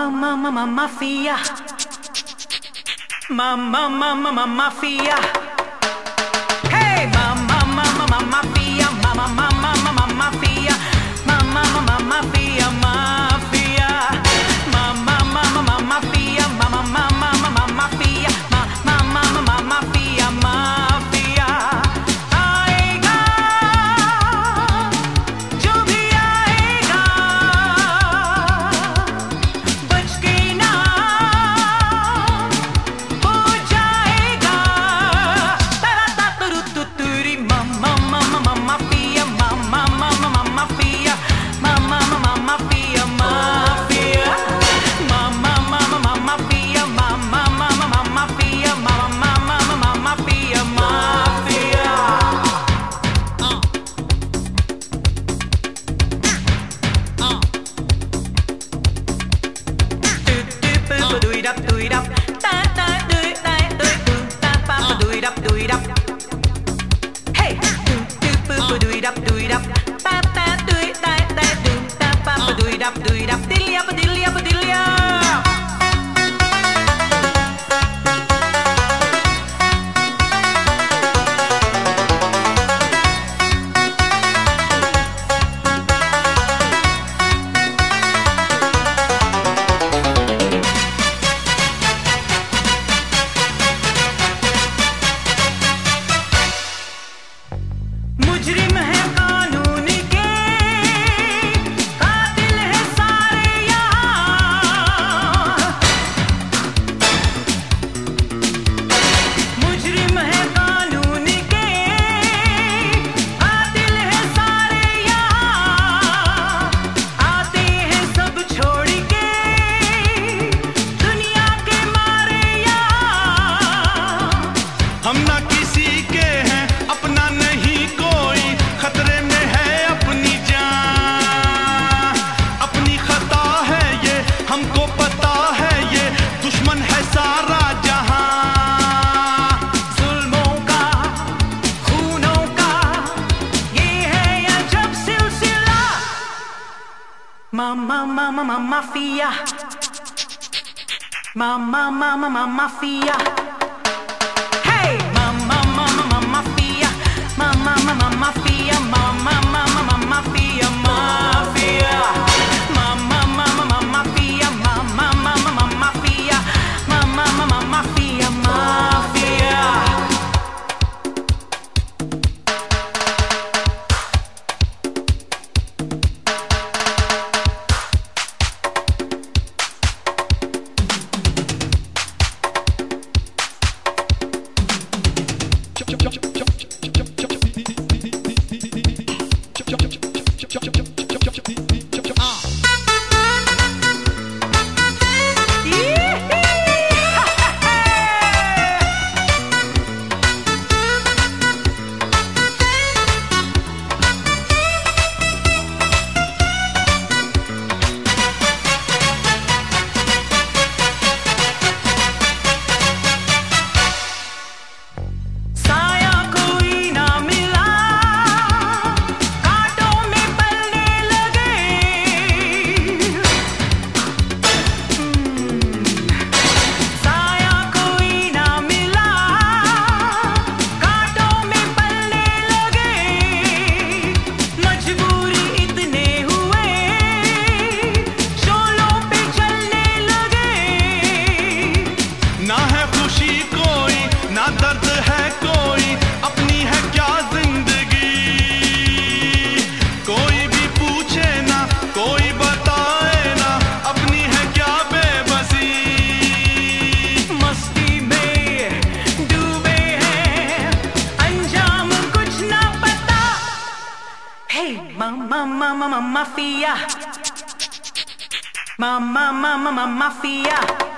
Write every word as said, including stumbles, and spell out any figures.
Mamma, mamma, mafia. Mamma, mamma, mamma, mafia. Hey, mamma, mamma, mamma, mafia. Mamma, mamma, mamma, mafia. Mamma, mamma, mafia, mafia. Mamma, mamma, mamma, mafia. Mamma, mamma, mamma, mafia. Mamma, mamma, mafia, mafia. आएगा जो भी आएगा, बच के ना हो जाएगा। तारा तातुरु तुतुरी mamma mamma mafia, mamma mamma mafia, mamma mamma mafia, mafia. Mamma mamma mafia, mamma mamma mafia, mamma mamma mafia, mafia. Do it up, do it up, da da do it, da do it, do da pa pa do it up, do it up. Hey, do do do do it up, do it up, pa pa do it, da da do da pa pa do it up, do it up, dilly up, dilly up, dilly up. मुजरिम है कानून के, कातिल है सारे यहाँ। मुजरिम है कानून के, कातिल है सारे यहाँ। आते हैं सब छोड़ के दुनिया के मारे यहाँ। हम ना किसी के हैं, अपना नहीं कोई, खतरे में है अपनी जान। अपनी खता है ये, हमको पता है ये, दुश्मन है सारा जहां। जुल्मों का, खूनों का, ये है अजब सिलसिला। Mamma, mamma, mamma, mafia. Mamma, mamma, mamma, mafia. Hey, mamma, mamma, mamma, mafia. Mamma, mamma, mafia. Mamma, mamma, mamma, mafia, mafia. Mamma, mamma, mamma, mafia. Mamma, mamma, mamma, mafia. Mamma, mamma, mafia, mafia. साया कोई ना मिला, कांटों में पलने लगे। साया कोई ना मिला, कांटों में पलने लगे। मजबूरी इतने हुए, शोलों पे चलने लगे। ना है खुशी कोई, ना दर्द है कोई, अपनी है क्या जिंदगी। कोई भी पूछे ना, कोई बताए ना, अपनी है क्या बेबसी। मस्ती में डूबे हैं, अंजाम कुछ ना पता। Hey, mamma, mamma, mamma, mafia. Mamma, mamma, mamma, mafia.